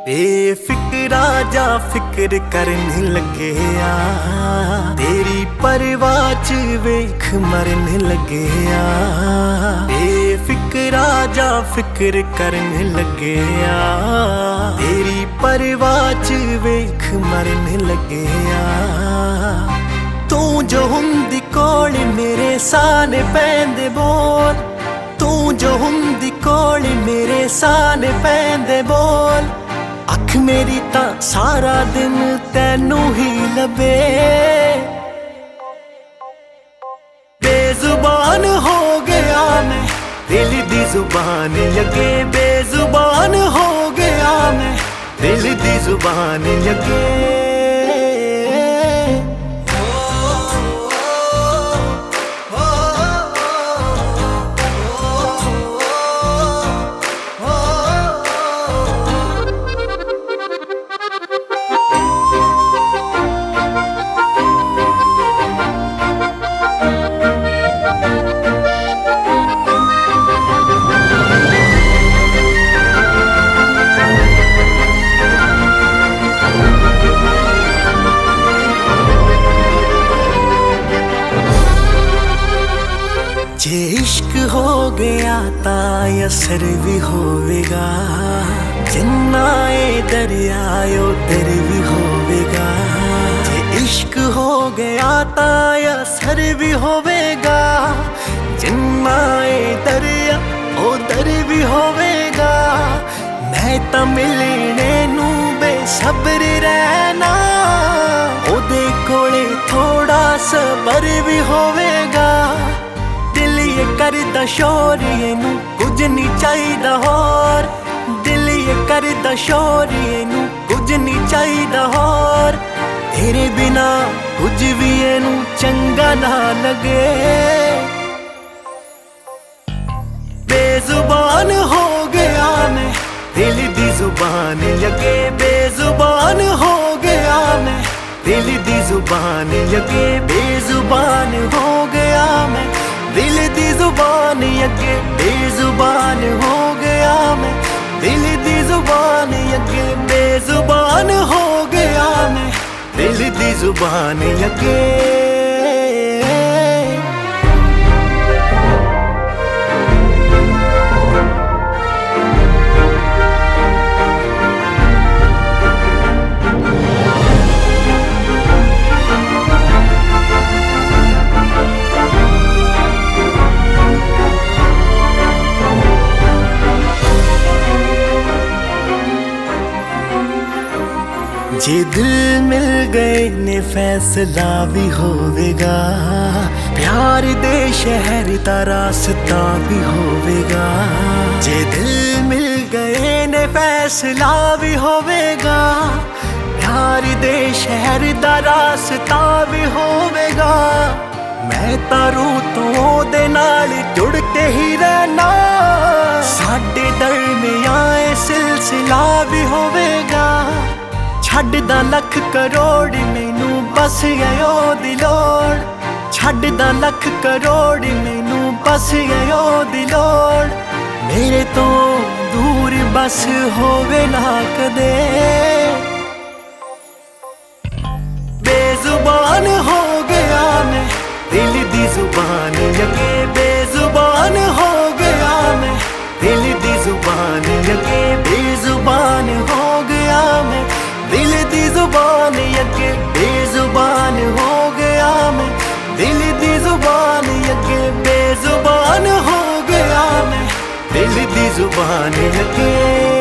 बेफिक्रा जा फिक्र करने लगे आ, तेरी परवाह च वेख मरने लगे आ। बेफिक्रा जा फिक्र करने लगे आ, तेरी परवाह च वेख मरने लगे आ। तू जो हुंदी कोल मेरे साने पैंदे बोल, तू जो हुंदी कोल मेरे साने पैंदे बोल। अख मेरी ता सारा दिन तैनू ही लबे, बेजुबान हो गया मैं दिल दी जुबान लगे। बेजुबान हो गया मैं दिल दी जुबान लगे। जे इश्क हो गया ता असर भी होवेगा, जिन्ना ए दरिया उधर भी होवेगा। जे इश्क हो गया ता असर भी होवेगा, जिन्ना ए दरिया उधर भी होवेगा। मैं तां मिलने नू बेसब्र रहना, ओदे कोले थोड़ा सबर भी होवेगा। दिल ये करदा शोर इनू कुछ नहीं चाहिदा होर, दिल ये करदा शोर इनू कुछ नहीं चाहिदा होर। तेरे बिना कुछ भी इनू चंगा ना लगे। बेजुबान हो गया मैं दिल दी जुबान लगे। बेजुबान हो गया मैं दिल दी जुबान लगे। बेजुबान हो गया मैं दिल दी जुबान अगे। बेजुबान हो गया मैं दिल दी जुबान अगे। बेजुबान हो गया मैं दिल दी जुबान अगे। जे दिल मिल गए ने फैसला भी होवेगा, प्यार दे शहर दा रास्ता भी होवेगा। जे दिल मिल गए ने फैसला भी होवेगा, प्यार दे शहर दा रास्ता भी होवेगा। मैं तारू तो दे नाल जुड़ के ही रहना, साडे दरमियां सिलसिला भी होवेगा। छड्डदा लख करोड़ मैनू बस आयो दिलोड़, छड्डदा लख करोड़ मैनू बस आयो दिलोड़। मेरे तो दूर बस होवे ना कदे। बेजुबान हो गया मैं दिल दी जुबान लगे। बेजुबान हो गया मैं दिल दी जुबान लगे। बेजुबान हो गया मैं दिल दी जुबान अगे। बेजुबान हो गया मैं दिल दी जुबान अगे। बेजुबान हो गया मैं दिल दी जुबान अगे।